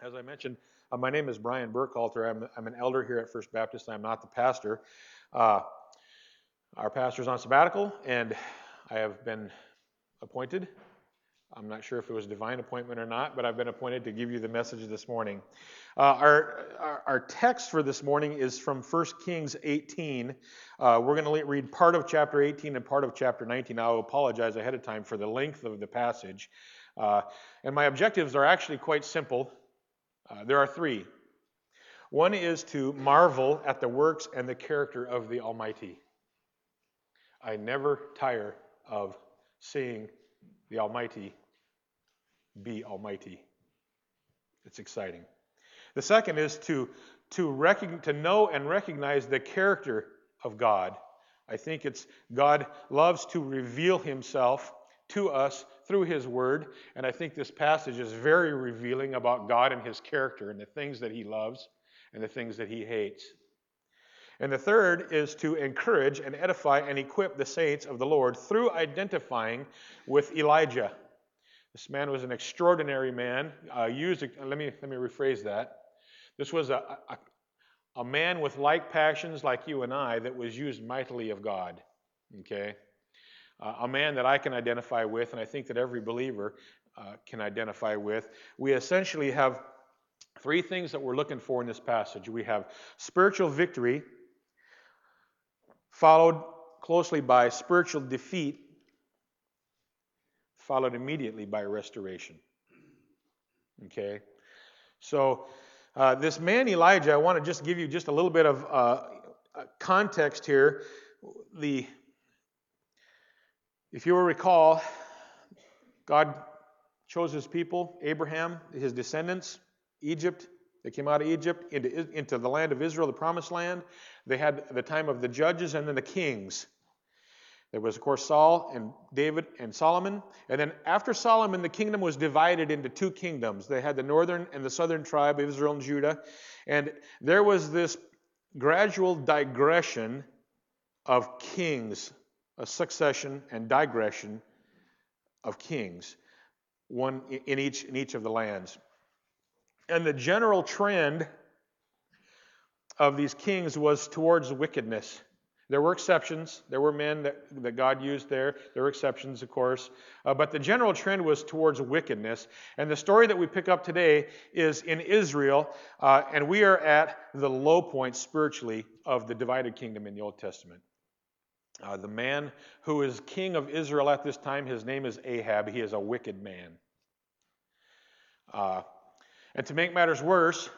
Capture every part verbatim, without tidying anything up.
As I mentioned, uh, my name is Brian Burkhalter. I'm, I'm an elder here at First Baptist. I'm not the pastor. Uh, our pastor's on sabbatical, and I have been appointed. I'm not sure if it was divine appointment or not, but I've been appointed to give you the message this morning. Uh, our, our, our text for this morning is from First Kings eighteen. Uh, we're going to read part of chapter eighteen and part of chapter nineteen. I'll apologize ahead of time for the length of the passage. Uh, and my objectives are actually quite simple. Uh, there are three. One is to marvel at the works and the character of the Almighty. I never tire of seeing the Almighty be Almighty. It's exciting. The second is to, to, recognize, to know and recognize the character of God. I think it's God loves to reveal himself to us through his word, and I think this passage is very revealing about God and his character and the things that he loves and the things that he hates. And the third is to encourage and edify and equip the saints of the Lord through identifying with Elijah. This man was an extraordinary man. Uh, used, let me let me rephrase that. This was a, a, a man with like passions like you and I that was used mightily of God. Okay? Uh, a man that I can identify with, and I think that every believer uh, can identify with. We essentially have three things that we're looking for in this passage. We have spiritual victory, followed closely by spiritual defeat, followed immediately by restoration. Okay? So, uh, this man Elijah, I want to just give you just a little bit of uh, context here. The If you will recall, God chose his people, Abraham, his descendants, Egypt. They came out of Egypt into, into the land of Israel, the promised land. They had the time of the judges and then the kings. There was, of course, Saul and David and Solomon. And then after Solomon, the kingdom was divided into two kingdoms. They had the northern and the southern tribe of Israel and Judah. And there was this gradual digression of kings, a succession and digression of kings, one in each in each of the lands. And the general trend of these kings was towards wickedness. There were exceptions. There were men that, that God used there. There were exceptions, of course. Uh, but the general trend was towards wickedness. And the story that we pick up today is in Israel, uh, and we are at the low point spiritually of the divided kingdom in the Old Testament. Uh, the man who is king of Israel at this time, his name is Ahab. He is a wicked man. Uh, and to make matters worse,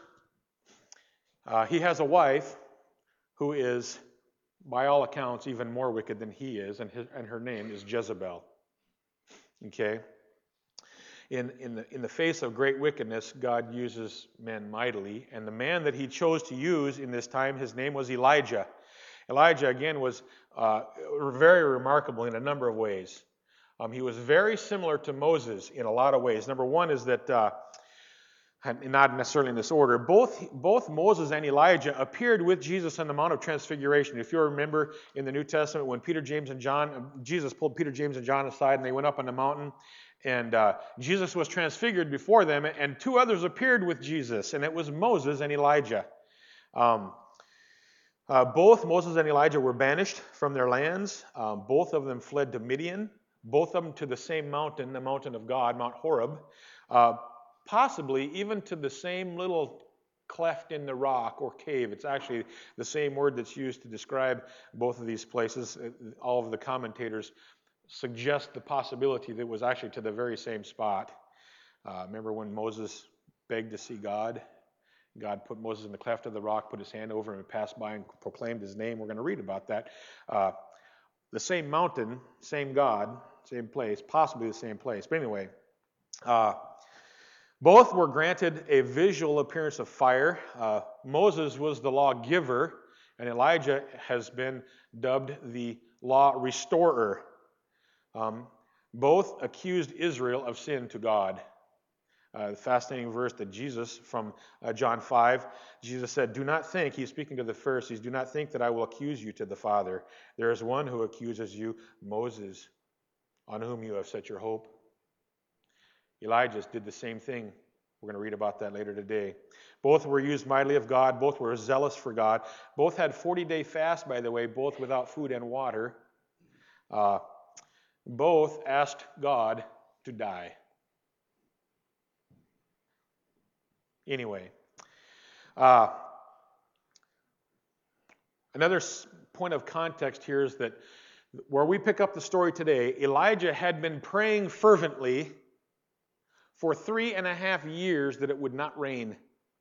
uh, he has a wife who is, by all accounts, even more wicked than he is, and, his, and her name is Jezebel. Okay? In, in, the, in the face of great wickedness, God uses men mightily, and the man that he chose to use in this time, his name was Elijah. Elijah, again, was uh, very remarkable in a number of ways. Um, he was very similar to Moses in a lot of ways. Number one is that, uh, not necessarily in this order, both, both Moses and Elijah appeared with Jesus on the Mount of Transfiguration. If you remember in the New Testament when Peter, James, and John, Jesus pulled Peter, James, and John aside and they went up on the mountain, and uh, Jesus was transfigured before them, and two others appeared with Jesus, and it was Moses and Elijah. Um, Uh, both Moses and Elijah were banished from their lands. Um, both of them fled to Midian. Both of them to the same mountain, the mountain of God, Mount Horeb. Uh, possibly even to the same little cleft in the rock or cave. It's actually the same word that's used to describe both of these places. All of the commentators suggest the possibility that it was actually to the very same spot. Uh, remember when Moses begged to see God? God put Moses in the cleft of the rock, put his hand over him, and passed by and proclaimed his name. We're going to read about that. Uh, the same mountain, same God, same place, possibly the same place. But anyway, uh, both were granted a visual appearance of fire. Uh, Moses was the lawgiver, and Elijah has been dubbed the law restorer. Um, both accused Israel of sin to God. Uh, the fascinating verse that Jesus, from uh, John five, Jesus said, "Do not think," he's speaking to the Pharisees, "do not think that I will accuse you to the Father. There is one who accuses you, Moses, on whom you have set your hope." Elijah did the same thing We're going to read about that later today. Both were used mightily of God. Both were zealous for God. Both had forty-day fast, by the way, both without food and water. Uh, both asked God to die. Anyway, uh, another point of context here is that where we pick up the story today, Elijah had been praying fervently for three and a half years that it would not rain.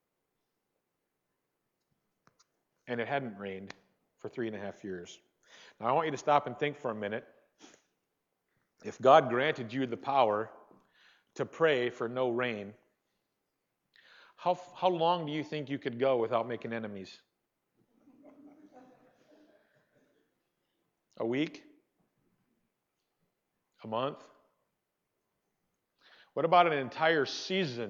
And it hadn't rained for three and a half years. Now I want you to stop and think for a minute. If God granted you the power to pray for no rain, how, how long do you think you could go without making enemies? A week? A month? What about an entire season?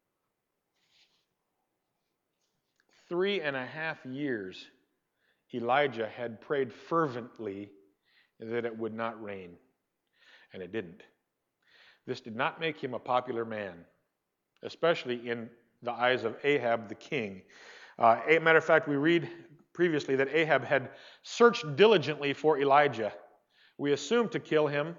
Three and a half years, Elijah had prayed fervently that it would not rain, and it didn't. This did not make him a popular man, especially in the eyes of Ahab the king. Uh, a matter of fact, we read previously that Ahab had searched diligently for Elijah. We assume to kill him.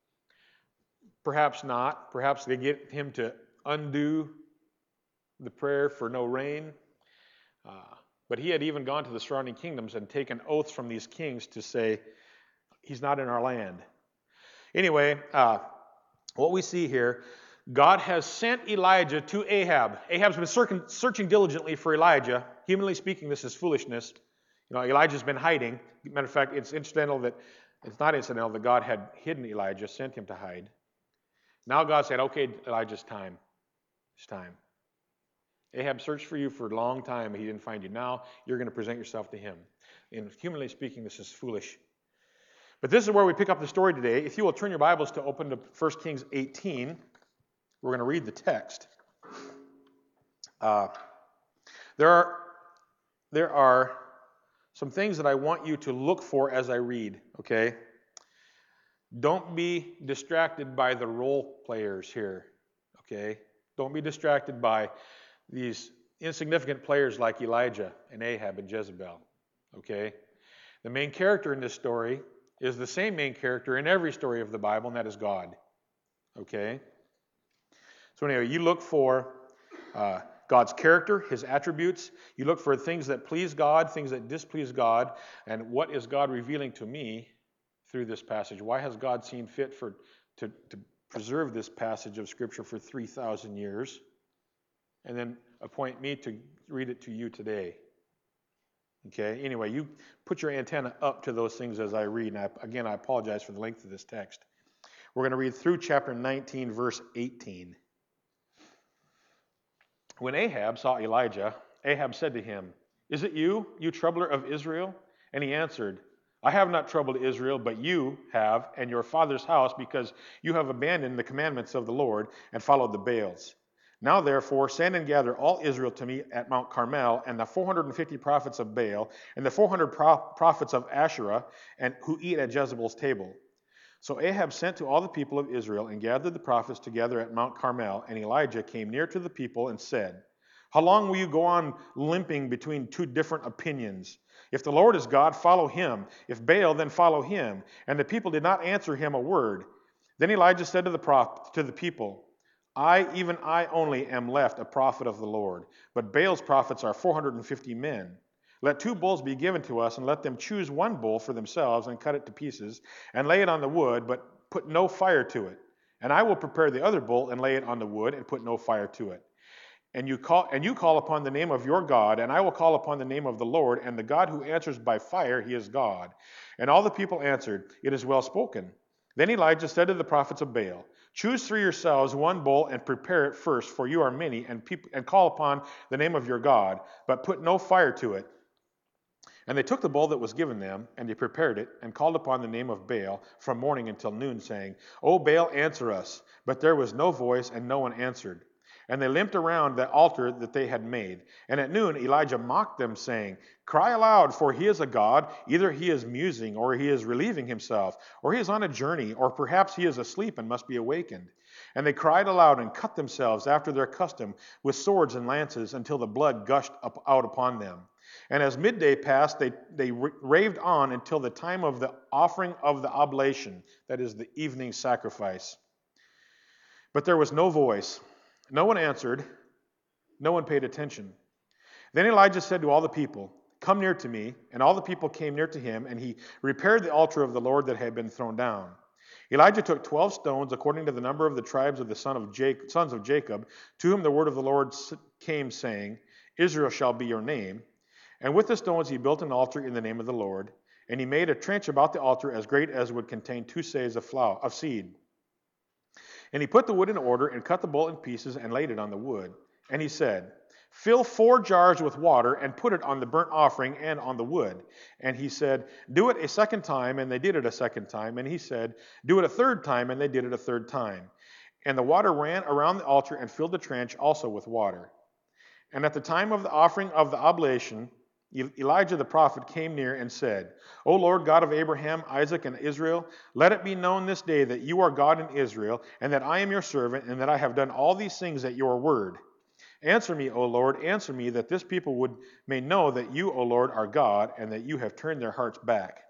Perhaps not. Perhaps they get him to undo the prayer for no rain. Uh, but he had even gone to the surrounding kingdoms and taken oaths from these kings to say, he's not in our land. Anyway, uh, what we see here, God has sent Elijah to Ahab. Ahab's been searching, searching diligently for Elijah. Humanly speaking, this is foolishness. You know, Elijah's been hiding. Matter of fact, it's incidental that, it's not incidental that God had hidden Elijah, sent him to hide. Now God said, okay, Elijah's time. It's time. Ahab searched for you for a long time, but he didn't find you. Now you're going to present yourself to him. And humanly speaking, this is foolish. But this is where we pick up the story today. If you will turn your Bibles to open to First Kings eighteen, we're going to read the text. Uh, there are, there are some things that I want you to look for as I read, okay? Don't be distracted by the role players here, okay? Don't be distracted by these insignificant players like Elijah and Ahab and Jezebel, okay? The main character in this story is the same main character in every story of the Bible, and that is God, okay? So anyway, you look for uh, God's character, His attributes. You look for things that please God, things that displease God, and what is God revealing to me through this passage? Why has God seen fit for to, to preserve this passage of Scripture for three thousand years? And then appoint me to read it to you today. Okay, anyway, you put your antenna up to those things as I read. And I, again, I apologize for the length of this text. We're going to read through chapter nineteen, verse eighteen. When Ahab saw Elijah, Ahab said to him, "Is it you, you troubler of Israel?" And he answered, "I have not troubled Israel, but you have, and your father's house, because you have abandoned the commandments of the Lord and followed the Baals. Now therefore, send and gather all Israel to me at Mount Carmel, and the four hundred fifty prophets of Baal, and the four hundred pro- prophets of Asherah, and who eat at Jezebel's table." So Ahab sent to all the people of Israel and gathered the prophets together at Mount Carmel, and Elijah came near to the people and said, "How long will you go on limping between two different opinions? If the Lord is God, follow him. If Baal, then follow him." And the people did not answer him a word. Then Elijah said to the prophet, to the people, "I, even I only, am left a prophet of the Lord, but Baal's prophets are four hundred fifty men. Let two bulls be given to us, and let them choose one bull for themselves, and cut it to pieces, and lay it on the wood, but put no fire to it. And I will prepare the other bull, and lay it on the wood, and put no fire to it. And you call and you call upon the name of your God, and I will call upon the name of the Lord, and the God who answers by fire, he is God." And all the people answered, "It is well spoken." Then Elijah said to the prophets of Baal, "Choose for yourselves one bull and prepare it first, for you are many, and, peop- and call upon the name of your God, but put no fire to it." And they took the bull that was given them, and they prepared it, and called upon the name of Baal from morning until noon, saying, "O Baal, answer us." But there was no voice, and no one answered. And they limped around the altar that they had made. And at noon Elijah mocked them, saying, "Cry aloud, for he is a god. Either he is musing, or he is relieving himself, or he is on a journey, or perhaps he is asleep and must be awakened." And they cried aloud and cut themselves after their custom with swords and lances until the blood gushed up out upon them. And as midday passed, they, they raved on until the time of the offering of the oblation, that is, the evening sacrifice. But there was no voice. No one answered. No one paid attention. Then Elijah said to all the people, "Come near to me." And all the people came near to him, and he repaired the altar of the Lord that had been thrown down. Elijah took twelve stones, according to the number of the tribes of the son of Jacob, sons of Jacob, to whom the word of the Lord came, saying, "Israel shall be your name." And with the stones he built an altar in the name of the Lord, and he made a trench about the altar as great as would contain two seahs of flour of seed. And he put the wood in order, and cut the bowl in pieces, and laid it on the wood. And he said, "Fill four jars with water, and put it on the burnt offering and on the wood." And he said, "Do it a second time," and they did it a second time. And he said, "Do it a third time," and they did it a third time. And the water ran around the altar and filled the trench also with water. And at the time of the offering of the oblation, Elijah the prophet came near and said, "O Lord God of Abraham, Isaac, and Israel, let it be known this day that you are God in Israel, and that I am your servant, and that I have done all these things at your word. Answer me, O Lord, answer me, that this people would may know that you, O Lord, are God, and that you have turned their hearts back."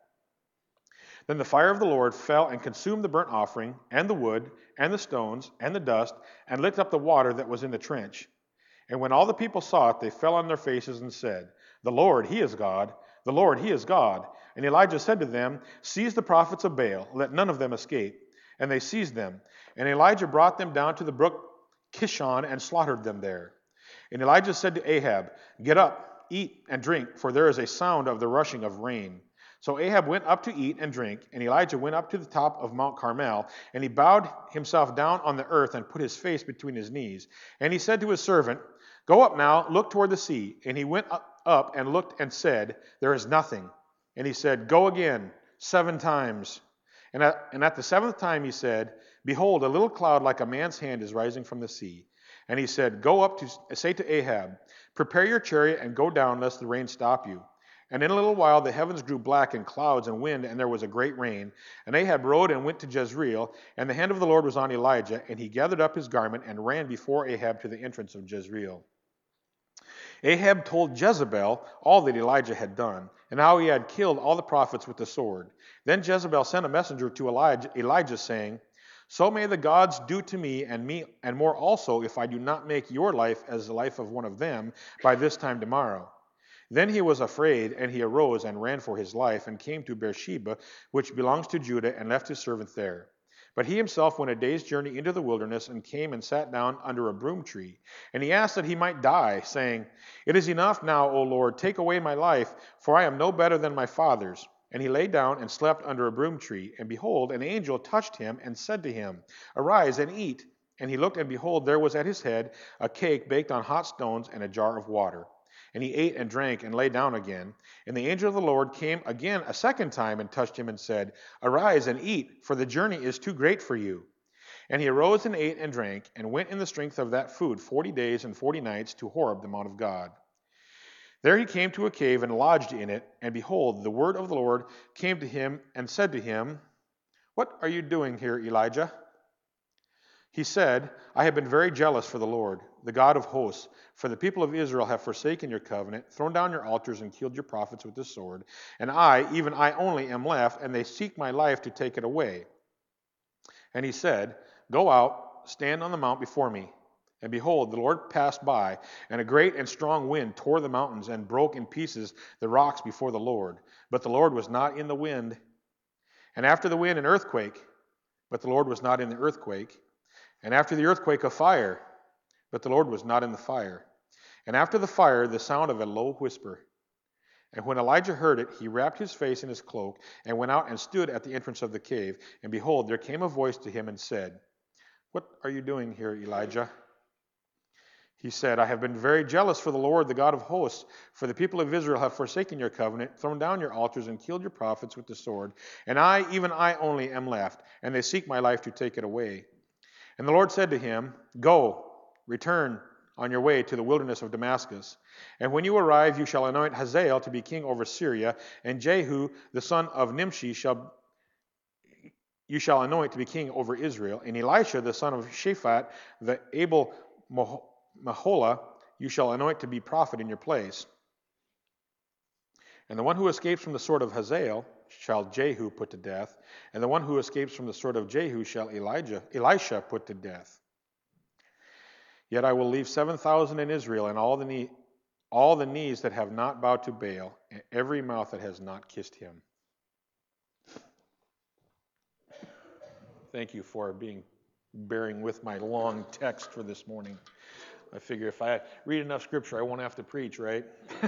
Then the fire of the Lord fell and consumed the burnt offering, and the wood, and the stones, and the dust, and licked up the water that was in the trench. And when all the people saw it, they fell on their faces and said, "The Lord, he is God. The Lord, he is God." And Elijah said to them, "Seize the prophets of Baal, let none of them escape." And they seized them. And Elijah brought them down to the brook Kishon and slaughtered them there. And Elijah said to Ahab, "Get up, eat and drink, for there is a sound of the rushing of rain." So Ahab went up to eat and drink, and Elijah went up to the top of Mount Carmel, and he bowed himself down on the earth and put his face between his knees. And he said to his servant, "Go up now, look toward the sea." And he went up and looked and said, "There is nothing." And he said, "Go again, seven times." And at, and at the seventh time he said, "Behold, a little cloud like a man's hand is rising from the sea." And he said, "Go up to say to Ahab, prepare your chariot and go down, lest the rain stop you." And in a little while the heavens grew black in clouds and wind, and there was a great rain. And Ahab rode and went to Jezreel, and the hand of the Lord was on Elijah, and he gathered up his garment and ran before Ahab to the entrance of Jezreel. Ahab told Jezebel all that Elijah had done, and how he had killed all the prophets with the sword. Then Jezebel sent a messenger to Elijah, Elijah saying, "So may the gods do to me and me and more also, if I do not make your life as the life of one of them by this time tomorrow." Then he was afraid, and he arose and ran for his life, and came to Beersheba, which belongs to Judah, and left his servant there. But he himself went a day's journey into the wilderness, and came and sat down under a broom tree. And he asked that he might die, saying, "It is enough now, O Lord, take away my life, for I am no better than my fathers." And he lay down and slept under a broom tree. And behold, an angel touched him and said to him, "Arise and eat." And he looked, and behold, there was at his head a cake baked on hot stones and a jar of water. And he ate and drank and lay down again. And the angel of the Lord came again a second time and touched him and said, "Arise and eat, for the journey is too great for you." And he arose and ate and drank, and went in the strength of that food forty days and forty nights to Horeb, the mount of God. There he came to a cave and lodged in it, and behold, the word of the Lord came to him and said to him, "What are you doing here, Elijah?" He said, "I have been very jealous for the Lord, the God of hosts, for the people of Israel have forsaken your covenant, thrown down your altars, and killed your prophets with the sword. And I, even I only, am left, and they seek my life to take it away." And he said, "Go out, stand on the mount before me." And behold, the Lord passed by, and a great and strong wind tore the mountains and broke in pieces the rocks before the Lord. But the Lord was not in the wind. And after the wind, an earthquake, but the Lord was not in the earthquake. And after the earthquake, a fire, but the Lord was not in the fire. And after the fire, the sound of a low whisper. And when Elijah heard it, he wrapped his face in his cloak, and went out and stood at the entrance of the cave. And behold, there came a voice to him and said, "What are you doing here, Elijah?" He said, "I have been very jealous for the Lord, the God of hosts, for the people of Israel have forsaken your covenant, thrown down your altars, and killed your prophets with the sword. And I, even I only, am left, and they seek my life to take it away." And the Lord said to him, "Go, return on your way to the wilderness of Damascus. And when you arrive, you shall anoint Hazael to be king over Syria, and Jehu, the son of Nimshi, shall you shall anoint to be king over Israel, and Elisha, the son of Shaphat, the Abel Meholah, you shall anoint to be prophet in your place. And the one who escapes from the sword of Hazael shall Jehu put to death, and the one who escapes from the sword of Jehu shall Elijah, Elisha put to death. Yet I will leave seven thousand in Israel, and all the knee, all the knees that have not bowed to Baal, and every mouth that has not kissed him. Thank you for being bearing with my long text for this morning. I figure if I read enough scripture, I won't have to preach, right?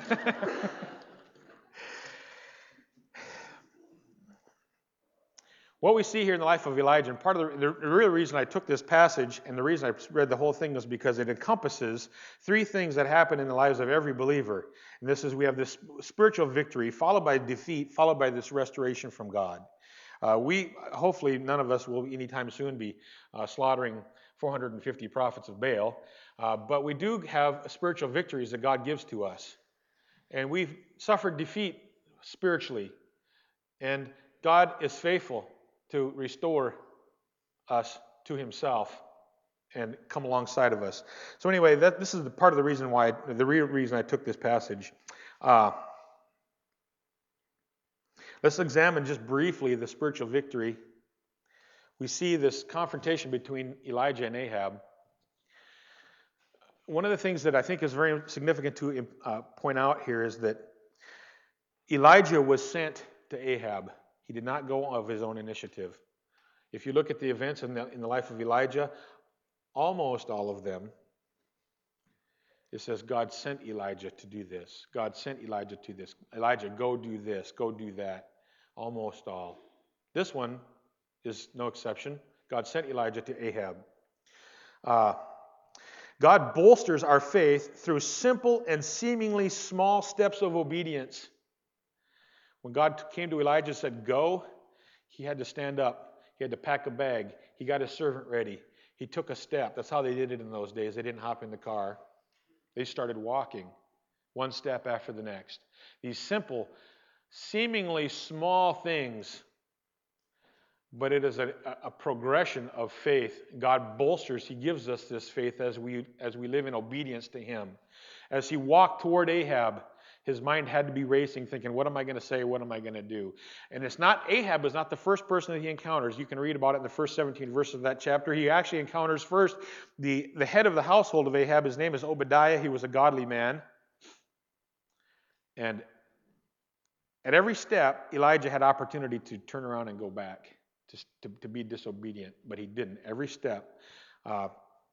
What we see here in the life of Elijah, and part of the, the real reason I took this passage and the reason I read the whole thing was because it encompasses three things that happen in the lives of every believer. And this is, we have this spiritual victory followed by defeat, followed by this restoration from God. Uh, we, hopefully none of us will anytime soon be uh, slaughtering four hundred fifty prophets of Baal, uh, but we do have spiritual victories that God gives to us. And we've suffered defeat spiritually, and God is faithful to restore us to himself and come alongside of us. So anyway, that, this is the part of the reason why, the real reason I took this passage. Uh, let's examine just briefly the spiritual victory. We see this confrontation between Elijah and Ahab. One of the things that I think is very significant to uh, point out here is that Elijah was sent to Ahab. He did not go of his own initiative. If you look at the events in the, in the life of Elijah, almost all of them, it says God sent Elijah to do this. God sent Elijah to this. Elijah, go do this, go do that. Almost all. This one is no exception. God sent Elijah to Ahab. Uh, God bolsters our faith through simple and seemingly small steps of obedience. When God came to Elijah and said, go, he had to stand up. He had to pack a bag. He got his servant ready. He took a step. That's how they did it in those days. They didn't hop in the car. They started walking, one step after the next. These simple, seemingly small things, but it is a, a progression of faith. God bolsters, he gives us this faith as we, as we live in obedience to him. As he walked toward Ahab, his mind had to be racing, thinking, what am I going to say? What am I going to do? And it's not, Ahab is not the first person that he encounters. You can read about it in the first seventeen verses of that chapter. He actually encounters first the, the head of the household of Ahab. His name is Obadiah. He was a godly man. And at every step, Elijah had opportunity to turn around and go back, to, to, to be disobedient, but he didn't. Every step. Uh,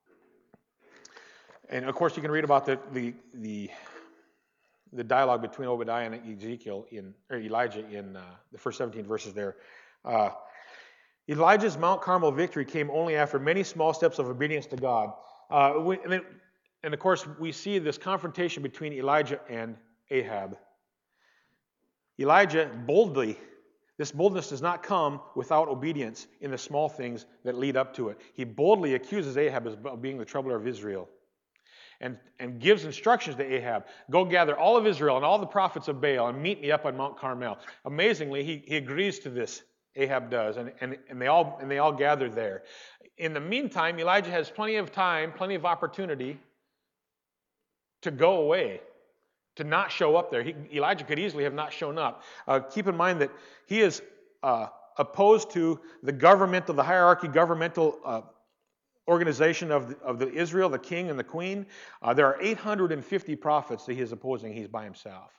and of course, you can read about the the the the dialogue between Obadiah and Ezekiel in, or Elijah in uh, the first seventeen verses there. Uh, Elijah's Mount Carmel victory came only after many small steps of obedience to God. Uh, we, and, then, and of course, we see this confrontation between Elijah and Ahab. Elijah boldly, this boldness does not come without obedience in the small things that lead up to it. He boldly accuses Ahab of being the troubler of Israel. And, and gives instructions to Ahab, go gather all of Israel and all the prophets of Baal and meet me up on Mount Carmel. Amazingly, he, he agrees to this, Ahab does, and, and, and, they all, and they all gather there. In the meantime, Elijah has plenty of time, plenty of opportunity to go away, to not show up there. He, Elijah could easily have not shown up. Uh, keep in mind that he is uh, opposed to the governmental, the hierarchy, governmental uh, organization of, the, of the Israel, the king and the queen. Uh, there are eight hundred fifty prophets that he is opposing. He's by himself.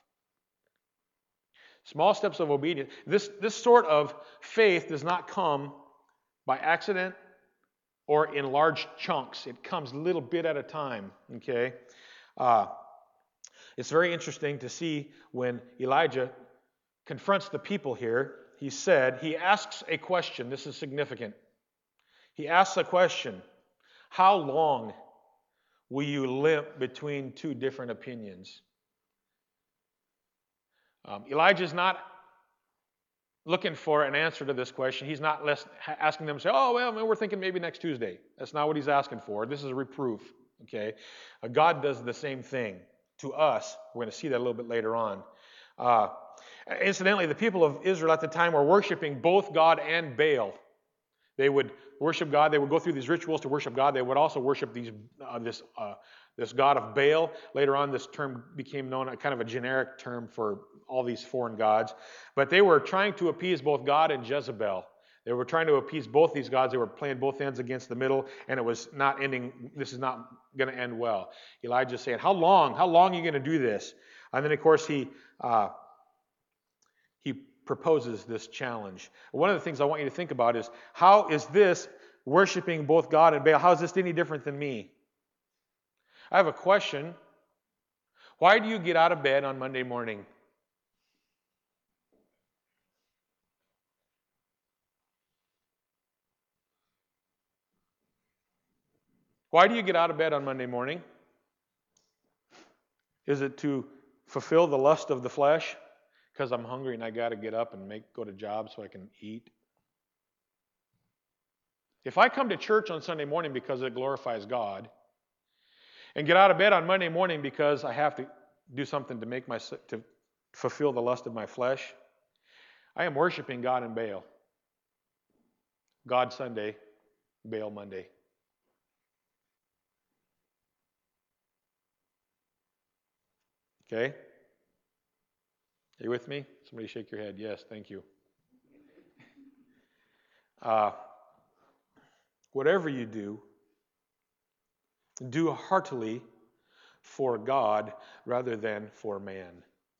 Small steps of obedience. This, this sort of faith does not come by accident or in large chunks. It comes a little bit at a time. Okay, uh, it's very interesting to see when Elijah confronts the people here. He said, he asks a question. This is significant. He asks a question. How long will you limp between two different opinions? Um, Elijah's not looking for an answer to this question. He's not less, asking them to say, oh, well, we're thinking maybe next Tuesday. That's not what he's asking for. This is a reproof. Okay, uh, God does the same thing to us. We're going to see that a little bit later on. Uh, incidentally, the people of Israel at the time were worshiping both God and Baal. They would worship God. They would go through these rituals to worship God. They would also worship these uh, this uh, this god of Baal. Later on, this term became known, kind of a generic term for all these foreign gods. But they were trying to appease both God and Jezebel. They were trying to appease both these gods. They were playing both ends against the middle, and it was not ending. This is not going to end well. Elijah's saying, "How long? How long are you going to do this?" And then, of course, he uh, he proposes this challenge. One of the things I want you to think about is, how is this worshiping both God and Baal? How is this any different than me? I have a question. Why do you get out of bed on Monday morning? Why do you get out of bed on Monday morning? Is it to fulfill the lust of the flesh? Because I'm hungry and I got to get up and make go to job so I can eat? If I come to church on Sunday morning because it glorifies God, and get out of bed on Monday morning because I have to do something to make my to fulfill the lust of my flesh, I am worshiping God and Baal. God Sunday, Baal Monday. Okay? Are you with me? Somebody shake your head. Yes, thank you. Uh, whatever you do, do heartily for God rather than for man.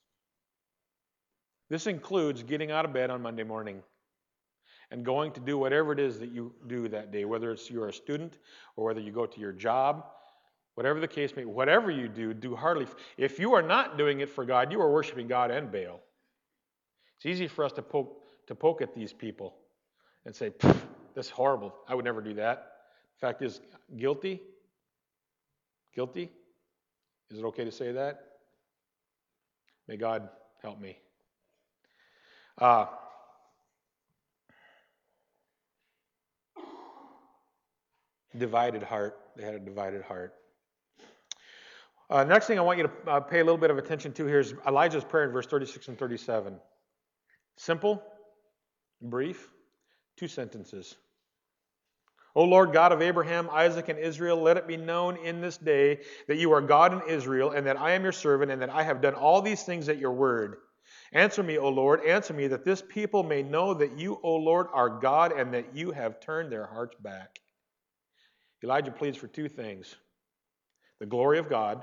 This includes getting out of bed on Monday morning and going to do whatever it is that you do that day, whether it's you're a student or whether you go to your job, whatever the case may be, whatever you do, do heartily. If you are not doing it for God, you are worshiping God and Baal. It's easy for us to poke to poke at these people and say, "That's horrible. I would never do that." The fact is, guilty. Guilty? Is it okay to say that? May God help me. Uh, divided heart. They had a divided heart. Uh, next thing I want you to uh, pay a little bit of attention to here is Elijah's prayer in verse thirty-six and thirty-seven. Simple, brief, two sentences. O Lord God of Abraham, Isaac, and Israel, let it be known in this day that you are God in Israel, and that I am your servant, and that I have done all these things at your word. Answer me, O Lord, answer me, that this people may know that you, O Lord, are God, and that you have turned their hearts back. Elijah pleads for two things: the glory of God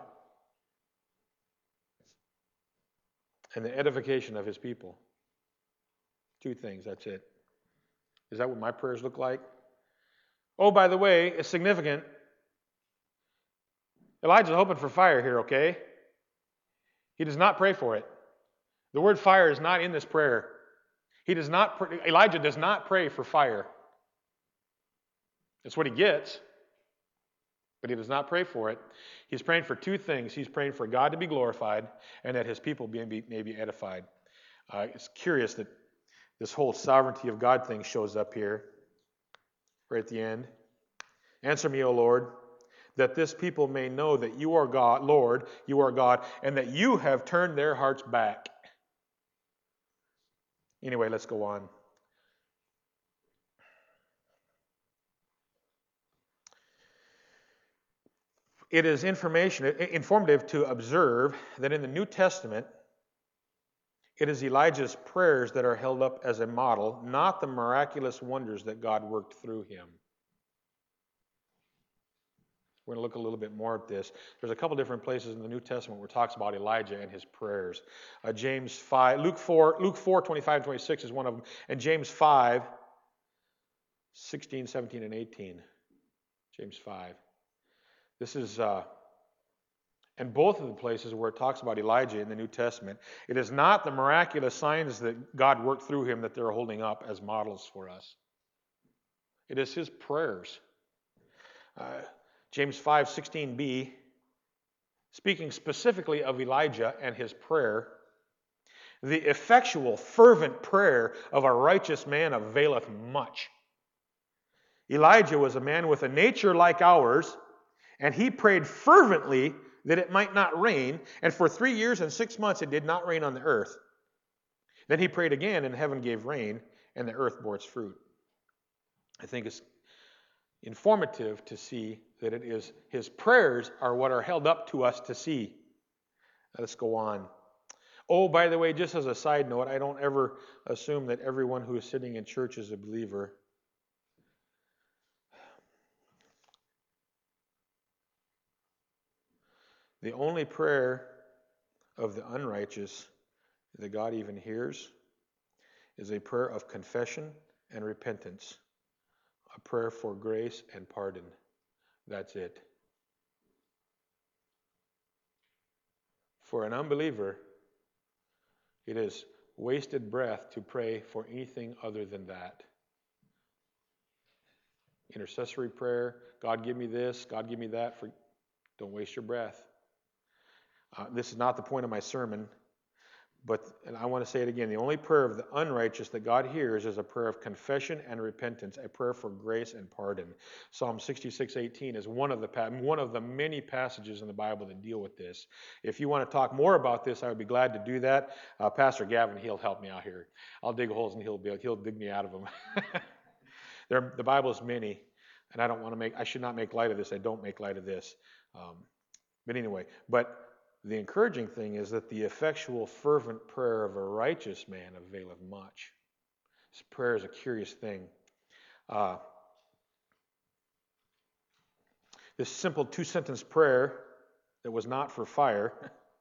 and the edification of his people. Two things, that's it. Is that what my prayers look like? Oh, by the way, it's significant. Elijah's hoping for fire here, okay? He does not pray for it. The word fire is not in this prayer. He does not. Pray, Elijah does not pray for fire. That's what he gets, but he does not pray for it. He's praying for two things. He's praying for God to be glorified and that his people may be, may be edified. Uh, it's curious that this whole sovereignty of God thing shows up here, right at the end. Answer me, O Lord, that this people may know that you are God, Lord, you are God, and that you have turned their hearts back. Anyway, let's go on. It is information, informative to observe that in the New Testament, it is Elijah's prayers that are held up as a model, not the miraculous wonders that God worked through him. We're going to look a little bit more at this. There's a couple different places in the New Testament where it talks about Elijah and his prayers. Uh, James five, Luke four, Luke four, twenty-five and twenty-six is one of them, and James five, sixteen, seventeen, and eighteen. James five. This is, uh, and both of the places where it talks about Elijah in the New Testament, it is not the miraculous signs that God worked through him that they're holding up as models for us. It is his prayers. Uh, James five, sixteen b, speaking specifically of Elijah and his prayer, the effectual, fervent prayer of a righteous man availeth much. Elijah was a man with a nature like ours, and he prayed fervently that it might not rain, and for three years and six months it did not rain on the earth. Then he prayed again, and heaven gave rain, and the earth bore its fruit. I think it's informative to see that it is his prayers are what are held up to us to see. Let's go on. Oh, by the way, just as a side note, I don't ever assume that everyone who is sitting in church is a believer. The only prayer of the unrighteous that God even hears is a prayer of confession and repentance, a prayer for grace and pardon. That's it. For an unbeliever, it is wasted breath to pray for anything other than that. Intercessory prayer, God give me this, God give me that. For, don't waste your breath. Uh, this is not the point of my sermon, but, and I want to say it again, the only prayer of the unrighteous that God hears is a prayer of confession and repentance, a prayer for grace and pardon. Psalm sixty-six eighteen is one of the one of the many passages in the Bible that deal with this. If you want to talk more about this, I would be glad to do that. Uh, Pastor Gavin, he'll help me out here. I'll dig holes and he'll be, he'll dig me out of them. there, the Bible is many, and I don't want to make, I should not make light of this. I don't make light of this. Um, but anyway, but the encouraging thing is that the effectual, fervent prayer of a righteous man availeth much. This prayer is a curious thing. Uh, this simple two-sentence prayer that was not for fire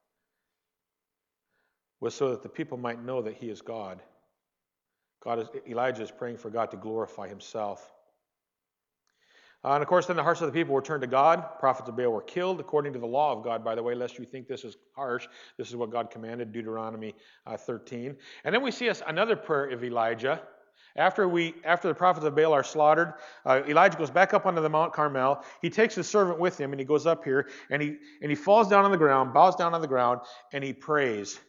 was so that the people might know that he is God. God is, Elijah is praying for God to glorify himself. Uh, and of course, then the hearts of the people were turned to God. Prophets of Baal were killed according to the law of God, by the way, lest you think this is harsh. This is what God commanded, Deuteronomy uh, thirteen. And then we see us another prayer of Elijah. After we, after the prophets of Baal are slaughtered, uh, Elijah goes back up onto the Mount Carmel. He takes his servant with him, and he goes up here, and he and he falls down on the ground, bows down on the ground, and he prays.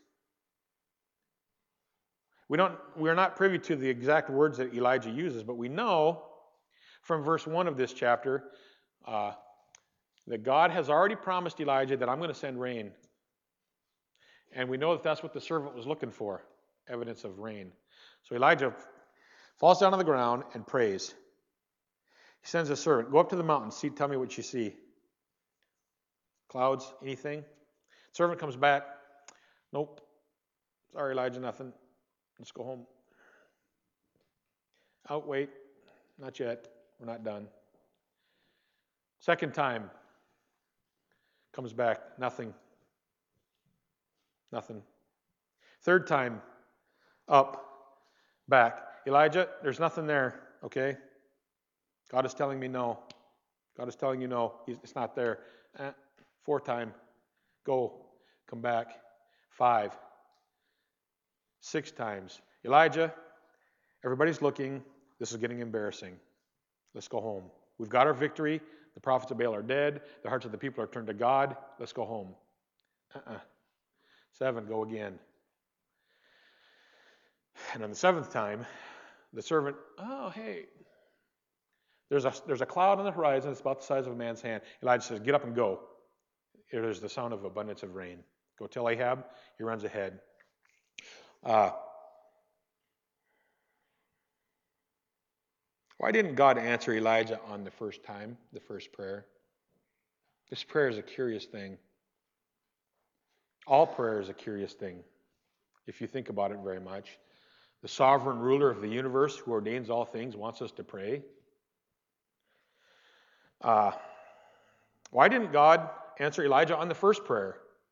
We don't, we are not privy to the exact words that Elijah uses, but we know from verse one of this chapter uh, that God has already promised Elijah that I'm going to send rain. And we know that that's what the servant was looking for, evidence of rain. So Elijah falls down on the ground and prays. He sends his servant, go up to the mountain, see, tell me what you see. Clouds, anything? Servant comes back. Nope. Sorry, Elijah, nothing. Let's go home. Out, wait. Not yet. We're not done. Second time, comes back, nothing. Nothing. Third time, up, back. Elijah, there's nothing there, okay? God is telling me no. God is telling you no. It's not there. Eh. Fourth time, go, come back. Five. Six times. Elijah, everybody's looking. This is getting embarrassing. Let's go home. We've got our victory. The prophets of Baal are dead. The hearts of the people are turned to God. Let's go home. Uh-uh. Seven, go again. And on the seventh time, the servant, oh, hey, there's a, there's a cloud on the horizon. It's about the size of a man's hand. Elijah says, get up and go. There's the sound of abundance of rain. Go tell Ahab. He runs ahead. Uh, why didn't God answer Elijah on the first time, the first prayer? This prayer is a curious thing. All prayer is a curious thing, if you think about it very much. The sovereign ruler of the universe who ordains all things wants us to pray. Uh, why didn't God answer Elijah on the first prayer?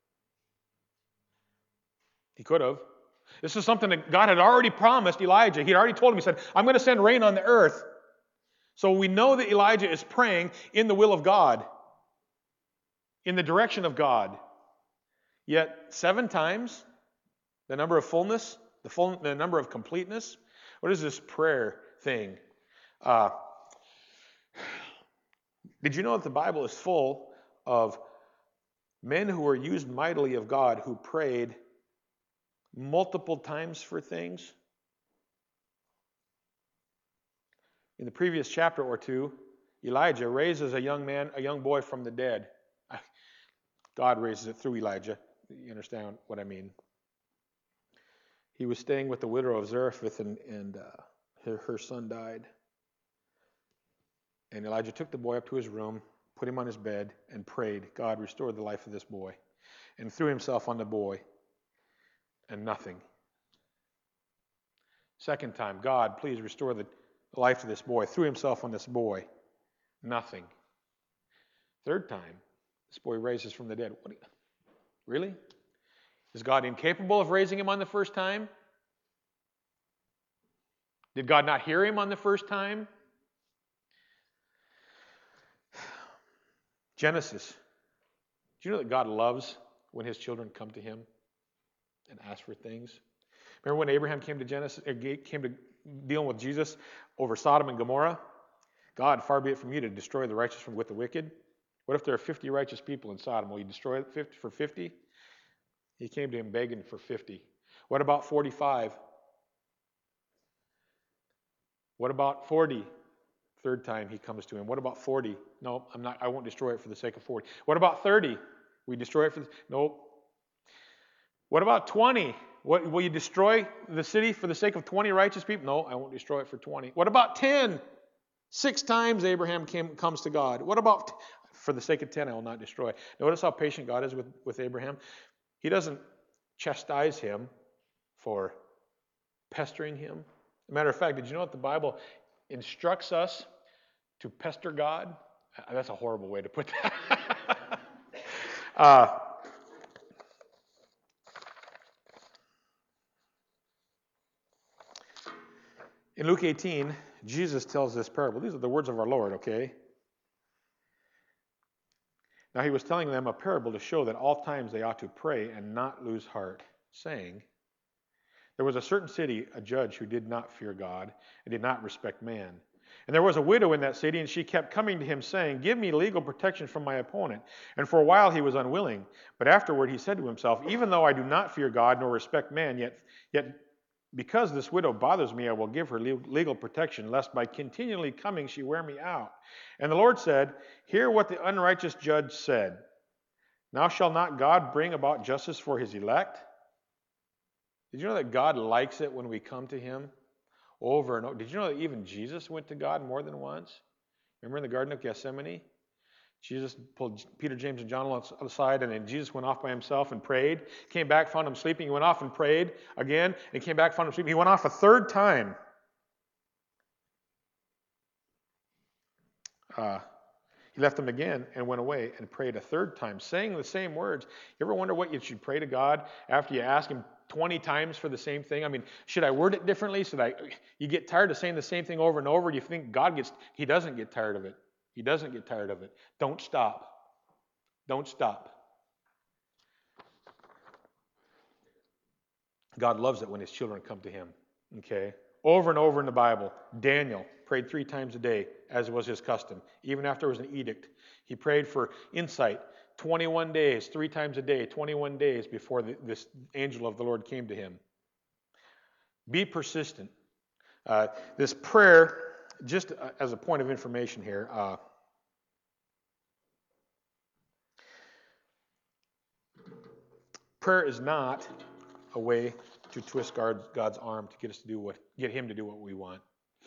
He could have. This is something that God had already promised Elijah. He had already told him, he said, I'm going to send rain on the earth. So we know that Elijah is praying in the will of God, in the direction of God. Yet seven times, the number of fullness, the, full, the number of completeness. What is this prayer thing? Uh, did you know that the Bible is full of men who were used mightily of God who prayed multiple times for things? In the previous chapter or two, Elijah raises a young man, a young boy from the dead. God raises it through Elijah. You understand what I mean? He was staying with the widow of Zarephath, and, and uh, her, her son died. And Elijah took the boy up to his room, put him on his bed, and prayed, God, restore the life of this boy. And threw himself on the boy, and nothing. Second time, God, please restore the life of this boy. Threw himself on this boy, nothing. Third time, this boy raises from the dead. What you, really? Is God incapable of raising him on the first time? Did God not hear him on the first time? Genesis. Do you know that God loves when his children come to him and ask for things? Remember when Abraham came to Genesis, came to dealing with Jesus over Sodom and Gomorrah? God, far be it from you to destroy the righteous from with the wicked. What if there are fifty righteous people in Sodom? Will you destroy it for fifty? He came to him begging for fifty. What about forty-five? What about forty? Third time he comes to him. What about forty? No, I'm not. I won't destroy it for the sake of forty. What about thirty? We destroy it for the, no. What about twenty? What, will you destroy the city for the sake of twenty righteous people? No, I won't destroy it for twenty. What about ten? Six times Abraham came, comes to God. What about, for the sake of ten, I will not destroy. Notice how patient God is with, with Abraham. He doesn't chastise him for pestering him. As a matter of fact, did you know that the Bible instructs us to pester God? That's a horrible way to put that. uh, in Luke eighteen, Jesus tells this parable. These are the words of our Lord, okay? Now he was telling them a parable to show that all times they ought to pray and not lose heart, saying, there was a certain city, a judge who did not fear God and did not respect man. And there was a widow in that city, and she kept coming to him, saying, give me legal protection from my opponent. And for a while he was unwilling. But afterward he said to himself, even though I do not fear God nor respect man, yet, yet because this widow bothers me, I will give her legal protection, lest by continually coming she wear me out. And the Lord said, hear what the unrighteous judge said. Now shall not God bring about justice for his elect? Did you know that God likes it when we come to him over and over? Did you know that even Jesus went to God more than once? Remember in the Garden of Gethsemane? Jesus pulled Peter, James, and John aside, and then Jesus went off by himself and prayed. Came back, found him sleeping. He went off and prayed again, and came back, found him sleeping. He went off a third time. Uh, he left them again and went away and prayed a third time, saying the same words. You ever wonder what you should pray to God after you ask him twenty times for the same thing? I mean, should I word it differently? Should I? You get tired of saying the same thing over and over? Do you think God gets? He doesn't get tired of it. He doesn't get tired of it. Don't stop. Don't stop. God loves it when his children come to him. Okay? Over and over in the Bible, Daniel prayed three times a day, as was his custom. Even after it was an edict, he prayed for insight twenty-one days, three times a day, twenty-one days before the, this angel of the Lord came to him. Be persistent. Uh, this prayer, just as a point of information here, uh, prayer is not a way to twist God, God's arm to get us to do what, get him to do what we want.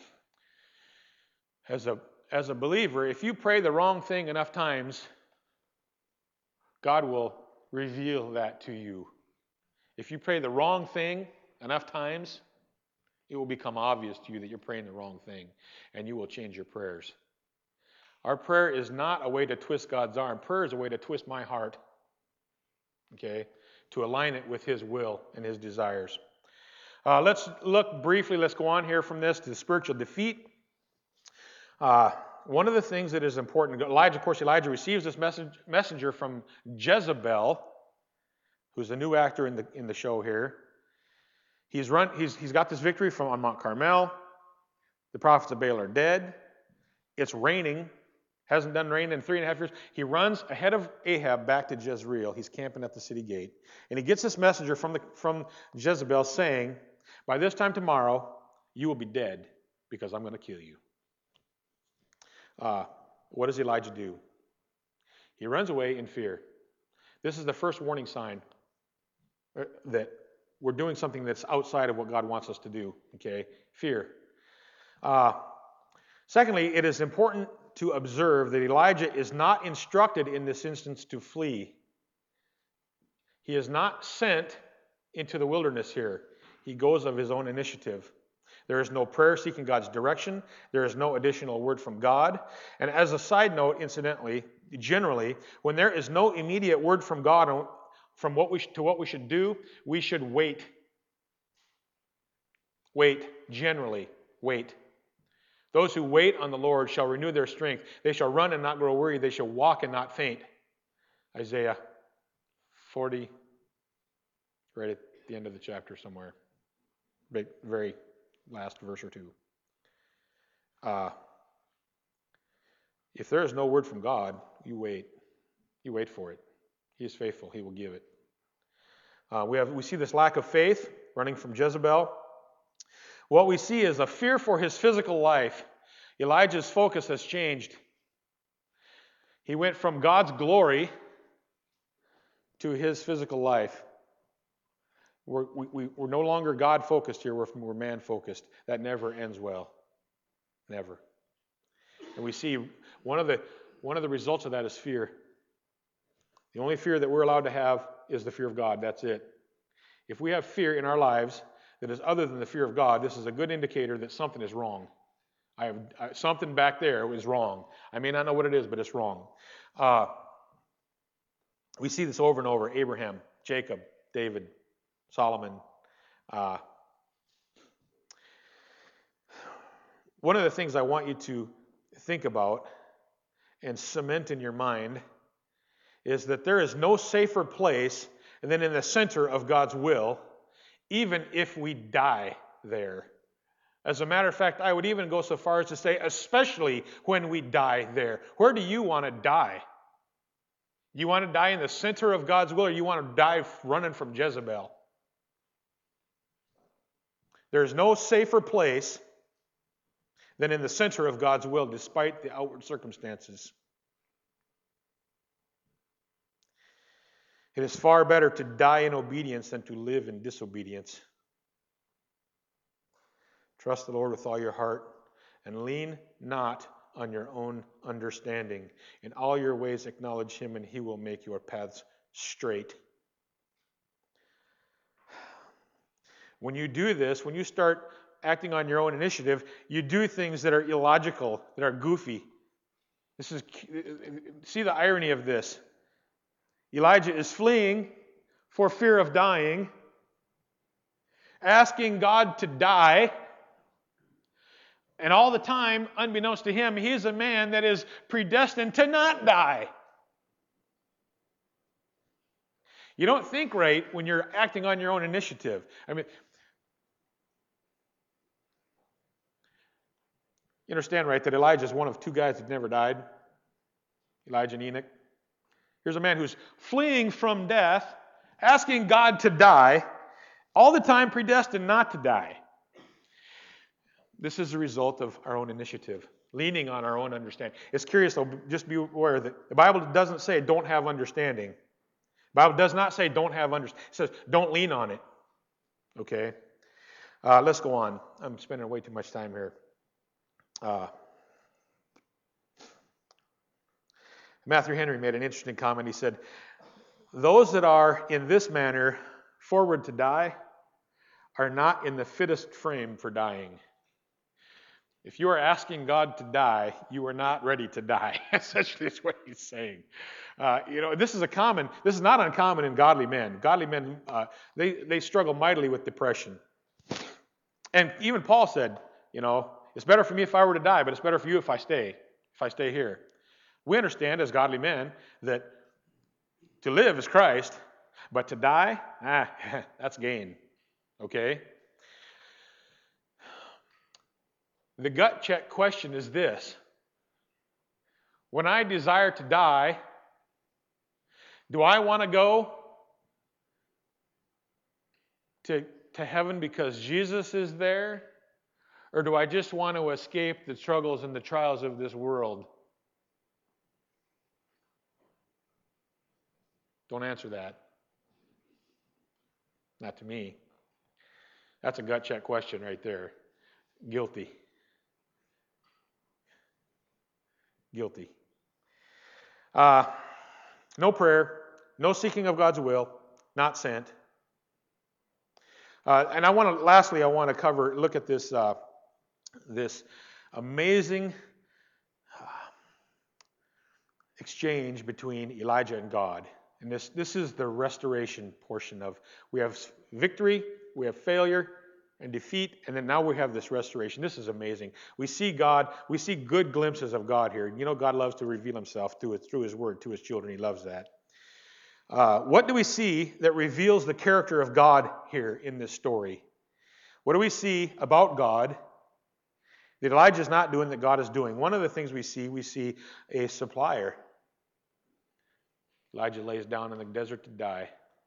As a as a believer, if you pray the wrong thing enough times, God will reveal that to you. If you pray the wrong thing enough times, it will become obvious to you that you're praying the wrong thing, and you will change your prayers. Our prayer is not a way to twist God's arm. Prayer is a way to twist my heart, okay, to align it with his will and his desires. Uh, let's look briefly, let's go on here from this to spiritual defeat. Uh, one of the things that is important, Elijah, of course, Elijah receives this message, messenger from Jezebel, who's the new actor in the in the show here. He's run. He's he's got this victory from on Mount Carmel. The prophets of Baal are dead. It's raining. Hasn't done rain in three and a half years. He runs ahead of Ahab back to Jezreel. He's camping at the city gate, and he gets this messenger from the from Jezebel saying, "By this time tomorrow, you will be dead because I'm going to kill you." Uh, what does Elijah do? He runs away in fear. This is the first warning sign that we're doing something that's outside of what God wants us to do. Okay, fear. Uh, secondly, it is important to observe that Elijah is not instructed in this instance to flee. He is not sent into the wilderness here. He goes of his own initiative. There is no prayer seeking God's direction. There is no additional word from God. And as a side note, incidentally, generally, when there is no immediate word from God from what we sh- to what we should do, we should wait. Wait, generally, wait. Those who wait on the Lord shall renew their strength. They shall run and not grow weary. They shall walk and not faint. Isaiah forty, right at the end of the chapter somewhere. Big, very last verse or two. Uh, if there is no word from God, you wait. You wait for it. He is faithful. He will give it. Uh, we have we see this lack of faith running from Jezebel. What we see is a fear for his physical life. Elijah's focus has changed. He went from God's glory to his physical life. We're, we, we're no longer God-focused here. We're, we're man-focused. That never ends well. Never. And we see one of the one of the results of that is fear. The only fear that we're allowed to have is the fear of God. That's it. If we have fear in our lives that is other than the fear of God, this is a good indicator that something is wrong. I have I, something back there is wrong. I may not know what it is, but it's wrong. Uh, we see this over and over. Abraham, Jacob, David, Solomon. Uh, one of the things I want you to think about and cement in your mind is that there is no safer place than in the center of God's will, even if we die there. As a matter of fact, I would even go so far as to say, especially when we die there. Where do you want to die? You want to die in the center of God's will, or you want to die running from Jezebel? There's no safer place than in the center of God's will, despite the outward circumstances. It is far better to die in obedience than to live in disobedience. Trust the Lord with all your heart and lean not on your own understanding. In all your ways acknowledge him, and he will make your paths straight. When you do this, when you start acting on your own initiative, you do things that are illogical, that are goofy. This is see the irony of this. Elijah is fleeing for fear of dying, asking God to die, and all the time, unbeknownst to him, he is a man that is predestined to not die. You don't think right when you're acting on your own initiative. I mean, you understand, right, that Elijah is one of two guys that never died? Elijah and Enoch. Here's a man who's fleeing from death, asking God to die, all the time predestined not to die. This is a result of our own initiative, leaning on our own understanding. It's curious, though, just be aware that the Bible doesn't say don't have understanding. The Bible does not say don't have understanding. It says don't lean on it. Okay? Uh, let's go on. I'm spending way too much time here. Uh, Matthew Henry made an interesting comment. He said, those that are in this manner forward to die are not in the fittest frame for dying. If you are asking God to die, you are not ready to die. Essentially, that's what he's saying. Uh, you know, this is a common, this is not uncommon in godly men. Godly men, uh, they, they struggle mightily with depression. And even Paul said, you know, it's better for me if I were to die, but it's better for you if I stay, if I stay here. We understand as godly men that to live is Christ, but to die, ah, that's gain. Okay? The gut check question is this. When I desire to die, do I want to go to, to heaven because Jesus is there? Or do I just want to escape the struggles and the trials of this world? Don't answer that. Not to me. That's a gut check question right there. Guilty. Guilty. Uh, no prayer, no seeking of God's will, not sent. Uh, and I want to, lastly, I want to cover, look at this, uh, this amazing uh, exchange between Elijah and God. And this, this is the restoration portion of, we have victory, we have failure and defeat, and then now we have this restoration. This is amazing. We see God, we see good glimpses of God here. You know, God loves to reveal himself through, through his word to his children. He loves that. Uh, what do we see that reveals the character of God here in this story? What do we see about God that Elijah is not doing that God is doing? One of the things we see, we see a supplier. Elijah lays down in the desert to die.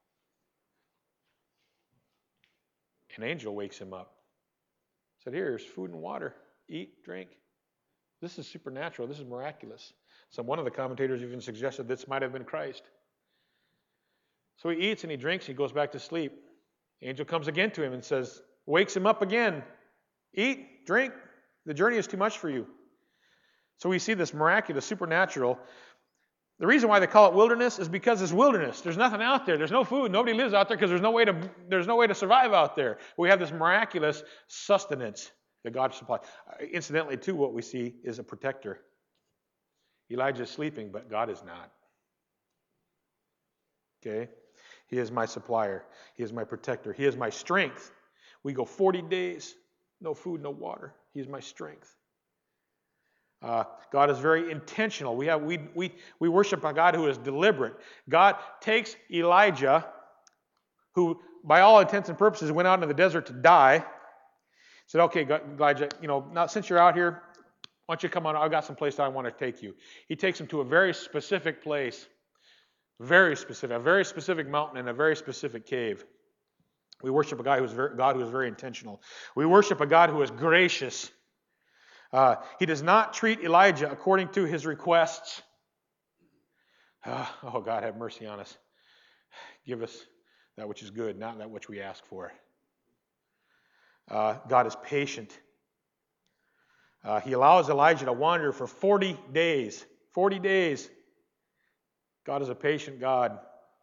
An angel wakes him up. Said, here's food and water. Eat, drink. This is supernatural. This is miraculous. So one of the commentators even suggested this might have been Christ. So he eats and he drinks. He goes back to sleep. The angel comes again to him and says, wakes him up again. Eat, drink. The journey is too much for you. So we see this miraculous, supernatural. The reason why they call it wilderness is because it's wilderness. There's nothing out there. There's no food. Nobody lives out there because there's no way to there's no way to survive out there. We have this miraculous sustenance that God supplies. Uh, incidentally, too, what we see is a protector. Elijah is sleeping, but God is not. Okay? He is my supplier. He is my protector. He is my strength. We go forty days, no food, no water. He is my strength. Uh, God is very intentional. We have we we we worship a God who is deliberate. God takes Elijah, who by all intents and purposes went out into the desert to die. Said, "Okay, God, Elijah, you know, now since you're out here, why don't you come on? I've got some place that I want to take you." He takes him to a very specific place, very specific, a very specific mountain and a very specific cave. We worship a God who is very, God who is very intentional. We worship a God who is gracious. Uh, he does not treat Elijah according to his requests. Uh, oh, God, have mercy on us. Give us that which is good, not that which we ask for. Uh, God is patient. Uh, he allows Elijah to wander for forty days. forty days. God is a patient God.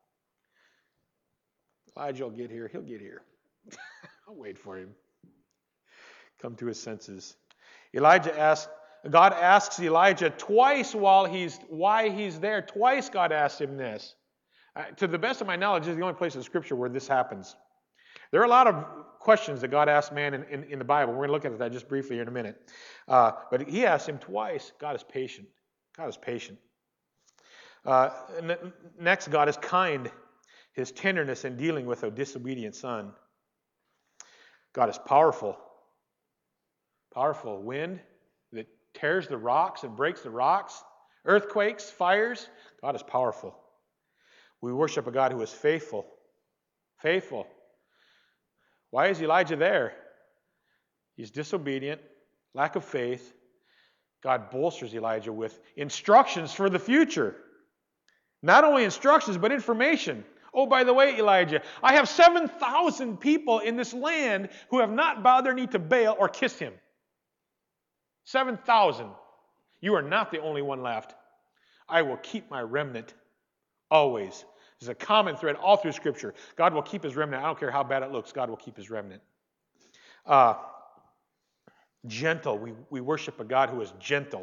Elijah will get here. He'll get here. I'll wait for him. Come to his senses. Elijah asks, God asks Elijah twice while he's why he's there. Twice God asks him this. Uh, to the best of my knowledge, this is the only place in Scripture where this happens. There are a lot of questions that God asks man in, in, in the Bible. We're going to look at that just briefly here in a minute. Uh, but he asked him twice. God is patient. God is patient. Uh, next, God is kind. His tenderness in dealing with a disobedient son. God is powerful. Powerful wind that tears the rocks and breaks the rocks. Earthquakes, fires. God is powerful. We worship a God who is faithful. Faithful. Why is Elijah there? He's disobedient, lack of faith. God bolsters Elijah with instructions for the future. Not only instructions, but information. Oh, by the way, Elijah, I have seven thousand people in this land who have not bowed their knee to Baal or kissed him. seven thousand. You are not the only one left. I will keep my remnant always. There's a common thread all through Scripture. God will keep his remnant. I don't care how bad it looks. God will keep his remnant. Uh, gentle. We, we worship a God who is gentle.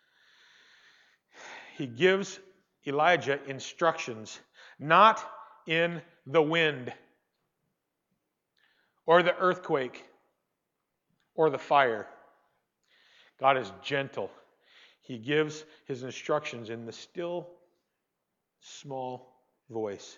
He gives Elijah instructions, not in the wind or the earthquake or the fire. God is gentle. He gives his instructions in the still, small voice.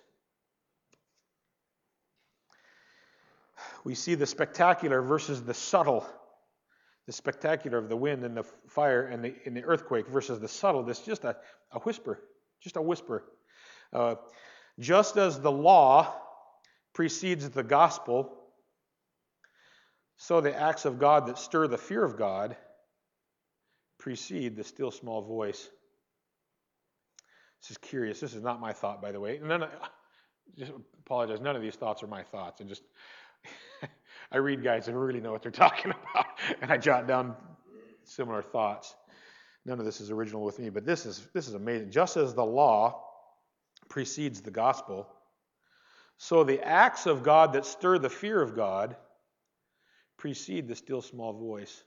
We see the spectacular versus the subtle. The spectacular of the wind and the fire and the, and the earthquake versus the subtle. This just a, a whisper. Just a whisper. Uh, just as the law precedes the gospel, so the acts of God that stir the fear of God precede the still small voice. This is curious. This is not my thought, by the way. None of, just apologize. None of these thoughts are my thoughts. And just I read guys that really know what they're talking about, and I jot down similar thoughts. None of this is original with me, but this is this is amazing. Just as the law precedes the gospel, so the acts of God that stir the fear of God precede the still small voice.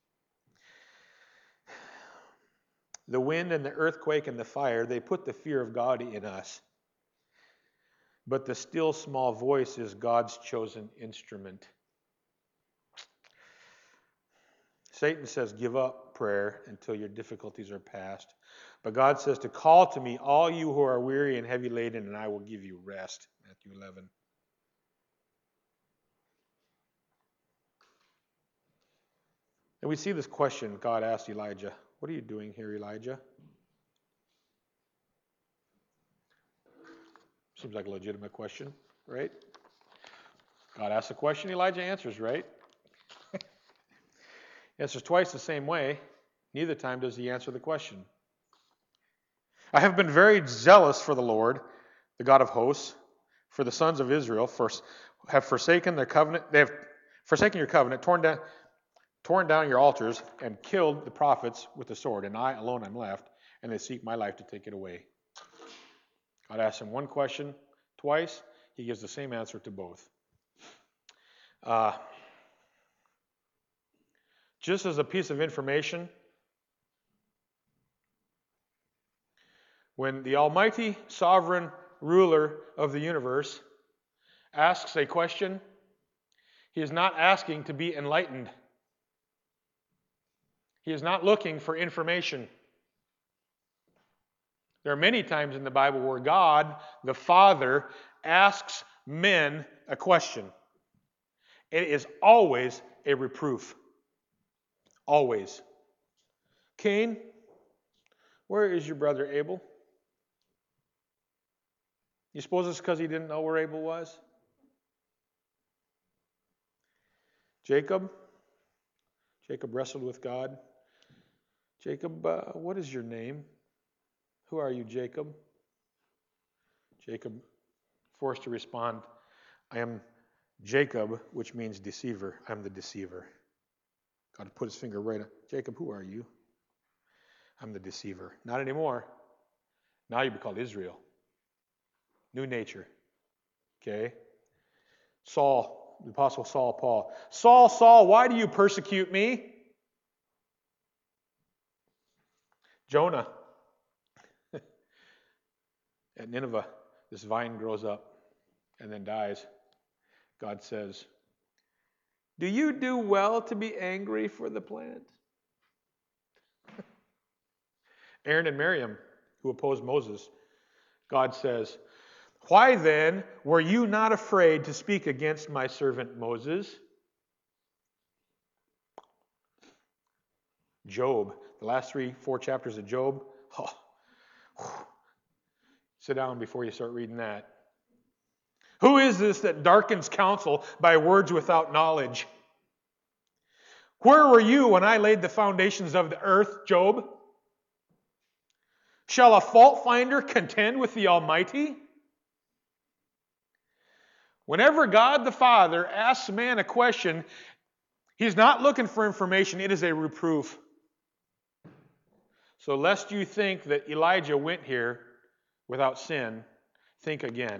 The wind and the earthquake and the fire, they put the fear of God in us. But the still small voice is God's chosen instrument. Satan says, give up prayer until your difficulties are past. But God says to call to me all you who are weary and heavy laden, and I will give you rest. Matthew eleven. And we see this question God asked Elijah. What are you doing here, Elijah? Seems like a legitimate question, right? God asks a question, Elijah answers, right? He answers twice the same way. Neither time does he answer the question. I have been very zealous for the Lord, the God of hosts, for the sons of Israel, for, have forsaken their covenant. They have forsaken your covenant, torn down, torn down your altars, and killed the prophets with the sword. And I alone am left, and they seek my life to take it away. God asks him one question twice. He gives the same answer to both. Uh, just as a piece of information, when the almighty sovereign ruler of the universe asks a question, he is not asking to be enlightened. He is not looking for information. There are many times in the Bible where God, the Father, asks men a question. It is always a reproof. Always. Cain, where is your brother Abel? You suppose it's because he didn't know where Abel was? Jacob? Jacob wrestled with God. Jacob, uh, what is your name? Who are you, Jacob? Jacob, forced to respond, I am Jacob, which means deceiver. I'm the deceiver. God put his finger right on, Jacob, who are you? I'm the deceiver. Not anymore. Now you be called Israel. New nature. Okay? Saul, the apostle Saul, Paul. Saul, Saul, why do you persecute me? Jonah. At Nineveh, this vine grows up and then dies. God says, do you do well to be angry for the plant? Aaron and Miriam, who opposed Moses, God says, why then were you not afraid to speak against my servant Moses? Job, the last three, four chapters of Job. Oh, sit down before you start reading that. Who is this that darkens counsel by words without knowledge? Where were you when I laid the foundations of the earth, Job? Shall a fault finder contend with the Almighty? Whenever God the Father asks man a question, he's not looking for information, it is a reproof. So lest you think that Elijah went here without sin, think again.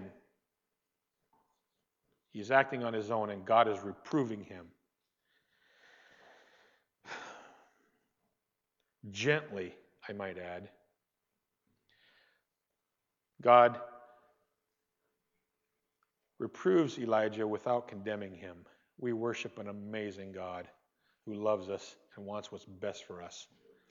He's acting on his own and God is reproving him. Gently, I might add. God reproves Elijah without condemning him. We worship an amazing God who loves us and wants what's best for us.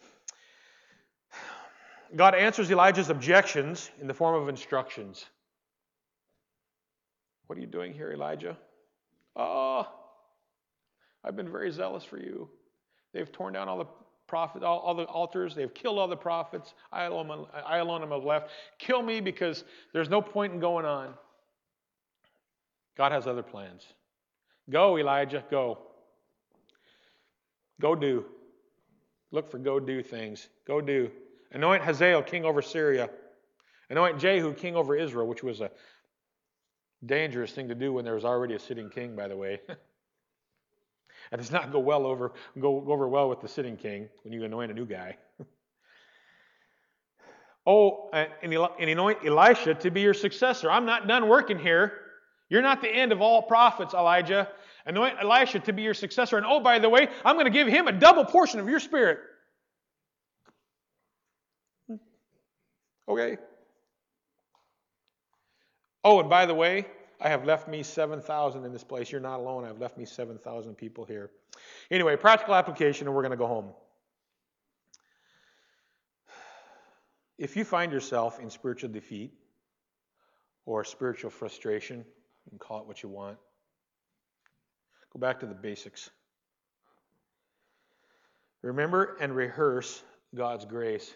God answers Elijah's objections in the form of instructions. What are you doing here, Elijah? Oh, I've been very zealous for you. They've torn down all the prophets, all, all the altars. They've killed all the prophets. I alone, I alone am left. Kill me because there's no point in going on. God has other plans. Go, Elijah, go. Go do. Look for go do things. Go do. Anoint Hazael king over Syria. Anoint Jehu king over Israel, which was a dangerous thing to do when there was already a sitting king, by the way. It does not go well over go over well with the sitting king when you anoint a new guy. Oh, and, Eli- and anoint Elisha to be your successor. I'm not done working here. You're not the end of all prophets, Elijah. Anoint Elisha to be your successor. And oh, by the way, I'm going to give him a double portion of your spirit. Okay. Oh, and by the way, I have left me seven thousand in this place. You're not alone. I've left me seven thousand people here. Anyway, practical application, and we're going to go home. If you find yourself in spiritual defeat or spiritual frustration, you can call it what you want, go back to the basics. Remember and rehearse God's grace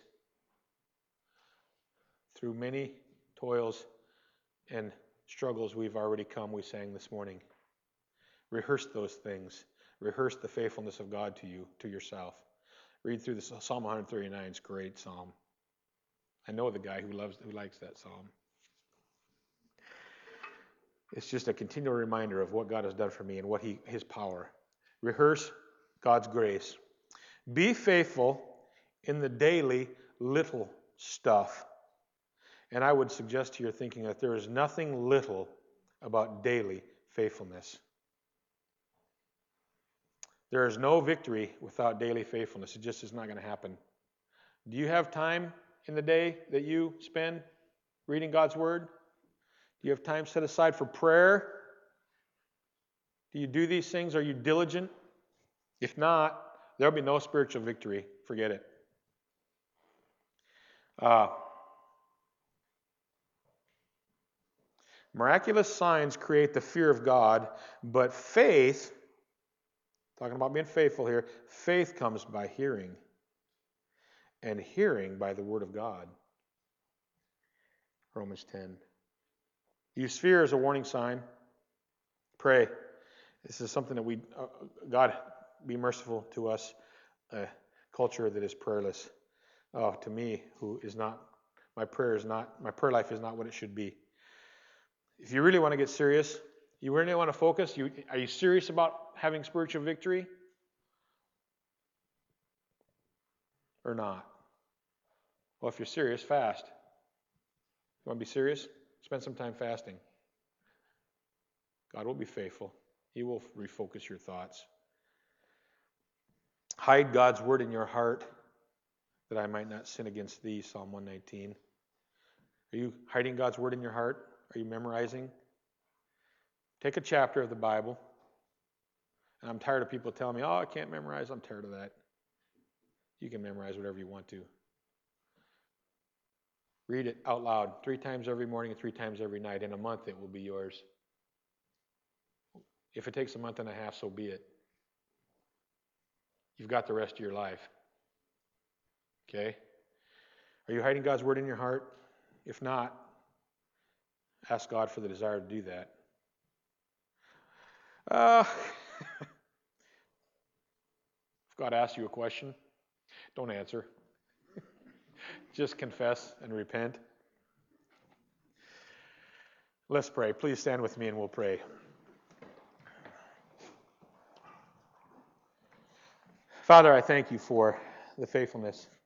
through many toils and struggles we've already come, we sang this morning. Rehearse those things. Rehearse the faithfulness of God to you, to yourself. Read through the Psalm one thirty-nine. It's a great psalm. I know the guy who loves, who likes that psalm. It's just a continual reminder of what God has done for me and what he, His power. Rehearse God's grace. Be faithful in the daily little stuff. And I would suggest to your thinking that there is nothing little about daily faithfulness. There is no victory without daily faithfulness. It just is not going to happen. Do you have time in the day that you spend reading God's Word? Do you have time set aside for prayer? Do you do these things? Are you diligent? If not, there'll be no spiritual victory. Forget it. Uh, miraculous signs create the fear of God, but faith, talking about being faithful here, faith comes by hearing, and hearing by the Word of God. Romans ten. Use fear as a warning sign. Pray. This is something that we, uh, God, be merciful to us, a culture that is prayerless. Oh, to me, who is not, my prayer is not, my prayer life is not what it should be. If you really want to get serious, you really want to focus, you, are you serious about having spiritual victory? Or not? Well, if you're serious, fast. You want to be serious? Spend some time fasting. God will be faithful. He will refocus your thoughts. Hide God's word in your heart that I might not sin against thee, Psalm one nineteen. Are you hiding God's word in your heart? Are you memorizing? Take a chapter of the Bible. And I'm tired of people telling me, oh, I can't memorize. I'm tired of that. You can memorize whatever you want to. Read it out loud three times every morning and three times every night. In a month, it will be yours. If it takes a month and a half, so be it. You've got the rest of your life. Okay? Are you hiding God's word in your heart? If not, ask God for the desire to do that. Uh, if God asks you a question, don't answer. Just confess and repent. Let's pray. Please stand with me and we'll pray. Father, I thank you for the faithfulness